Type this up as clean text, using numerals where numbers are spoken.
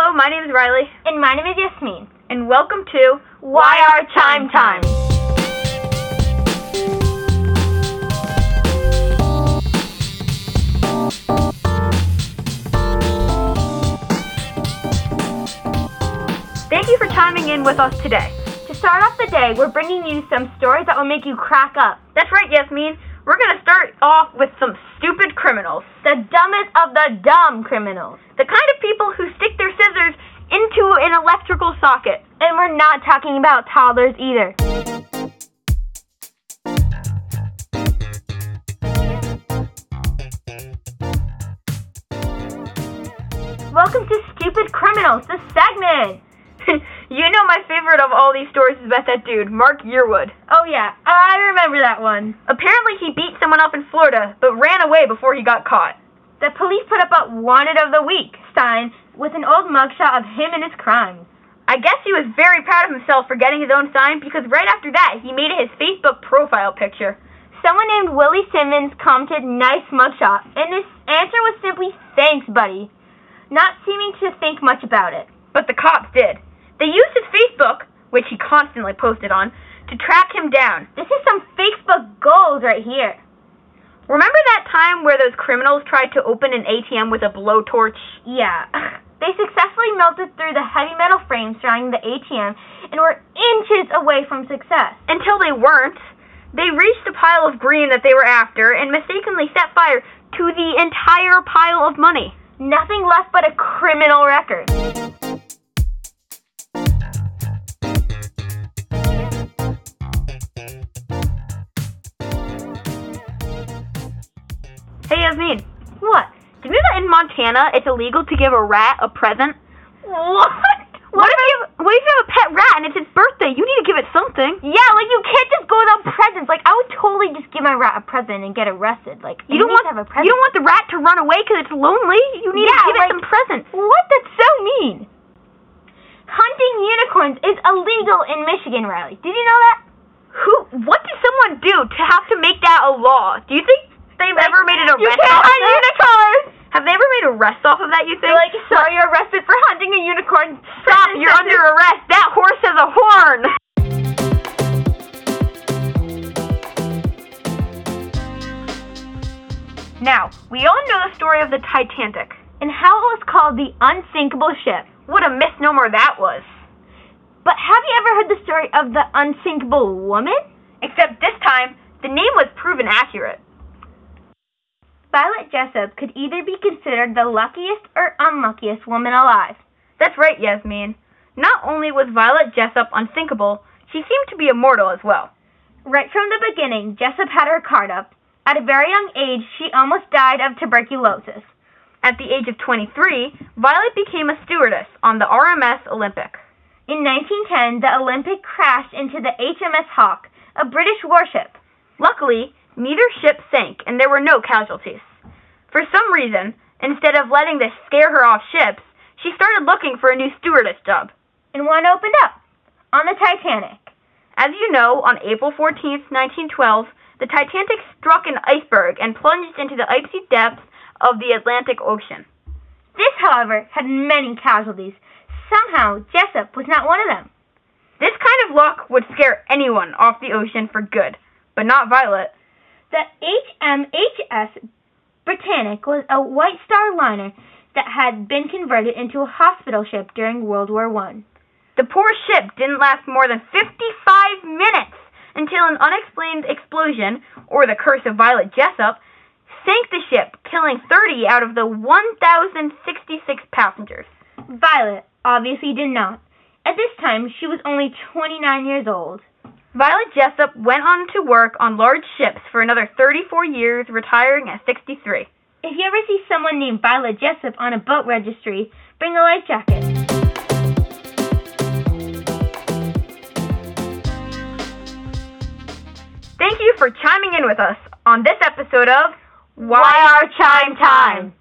Hello, my name is Riley. And my name is Yasmin. And welcome to Why Our Chime Time. Thank you for chiming in with us today. To start off the day, we're bringing you some stories that will make you crack up. That's right, Yasmin. We're going to start off with some stupid criminals. The dumbest of the dumb criminals. The kind of people who stick their scissors into an electrical socket. And we're not talking about toddlers either. Welcome to Stupid Criminals, the segment. You know my favorite of all these stories is about that dude, Mark Yearwood. Oh yeah, I remember that one. Apparently he beat someone up in Florida, but ran away before he got caught. The police put up a Wanted of the Week sign with an old mugshot of him and his crimes. I guess he was very proud of himself for getting his own sign because right after that he made it his Facebook profile picture. Someone named Willie Simmons commented, "Nice mugshot," and his answer was simply, "Thanks, buddy," not seeming to think much about it. But the cops did. They used his Facebook, which he constantly posted on, to track him down. This is some Facebook goals right here. Remember that time where those criminals tried to open an ATM with a blowtorch? Yeah. They successfully melted through the heavy metal frame surrounding the ATM and were inches away from success. Until they weren't. They reached the pile of green that they were after and mistakenly set fire to the entire pile of money. Nothing left but a criminal record. Hey, Yasmin. What? Did you know that in Montana it's illegal to give a rat a present? What? What if you have a pet rat and it's its birthday? You need to give it something. Yeah, like you can't just go without presents. Like I would totally just give my rat a present and get arrested. Like you don't want to have a present. You don't want the rat to run away because it's lonely. You need to give it some presents. What? That's so mean. Hunting unicorns is illegal in Michigan, Riley. Did you know that? What did someone do to have to make that a law? Do you think they've ever made an arrest off of that? You can't hunt unicorns! Have they ever made an arrest off of that, you think? They're like, sorry, you're arrested for hunting a unicorn. Stop, you're under arrest. That horse has a horn! Now, we all know the story of the Titanic. And how it was called the unsinkable ship. What a misnomer that was. But have you ever heard the story of the unsinkable woman? Except this time, the name was proven accurate. Violet Jessop could either be considered the luckiest or unluckiest woman alive. That's right, Yasmin. Not only was Violet Jessop unsinkable, she seemed to be immortal as well. Right from the beginning, Jessop had her card up. At a very young age, she almost died of tuberculosis. At the age of 23, Violet became a stewardess on the RMS Olympic. In 1910, the Olympic crashed into the HMS Hawke, a British warship. Luckily, neither ship sank and there were no casualties. For some reason, instead of letting this scare her off ships, she started looking for a new stewardess job. And one opened up, on the Titanic. As you know, on April 14th, 1912, the Titanic struck an iceberg and plunged into the icy depths of the Atlantic Ocean. This, however, had many casualties. Somehow, Jessop was not one of them. This kind of luck would scare anyone off the ocean for good, but not Violet. The HMHS Britannic was a White Star liner that had been converted into a hospital ship during World War I. The poor ship didn't last more than 55 minutes until an unexplained explosion, or the curse of Violet Jessop, sank the ship, killing 30 out of the 1,066 passengers. Violet obviously did not. At this time, she was only 29 years old. Violet Jessop went on to work on large ships for another 34 years, retiring at 63. If you ever see someone named Violet Jessop on a boat registry, bring a life jacket. Thank you for chiming in with us on this episode of Why Our Chime Time.